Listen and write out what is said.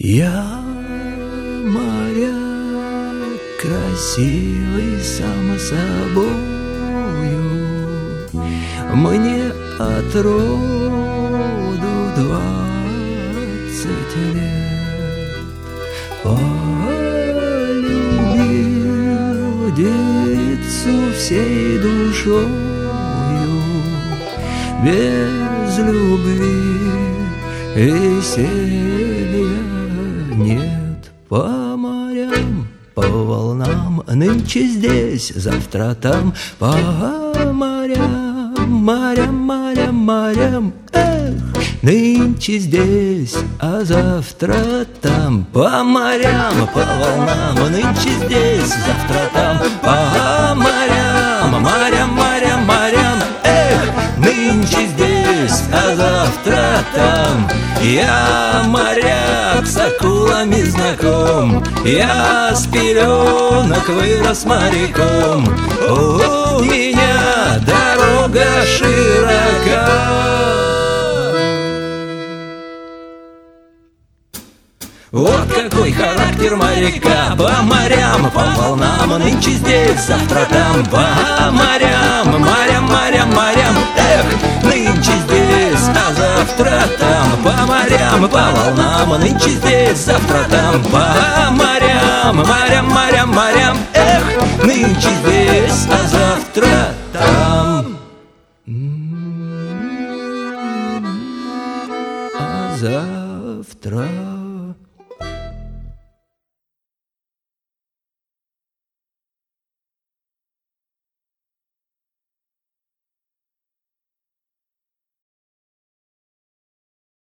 Я моряк, красивый сам собою, мне от роду 20 лет. Полюбил девицу всей душою, без любви веселья нет. По морям, по волнам, нынче здесь, завтра там. По морям, морям, морям, морям, эх, нынче здесь, а завтра там. По морям, по волнам, нынче здесь, завтра там. По морям, морям, морям, морям, эх, нынче здесь, а завтра там. Я моряк, с акулами знаком, я с пеленок вырос моряком. У меня дорога широка. Вот какой характер моряка. По морям, по волнам, нынче здесь, завтра там. По морям, морям, морям, морям, эх, нынче здесь, а завтра там. По морям, по волнам, нынче здесь, завтра там. По морям, морям, морям, морям, эх, нынче здесь, а завтра там. А завтра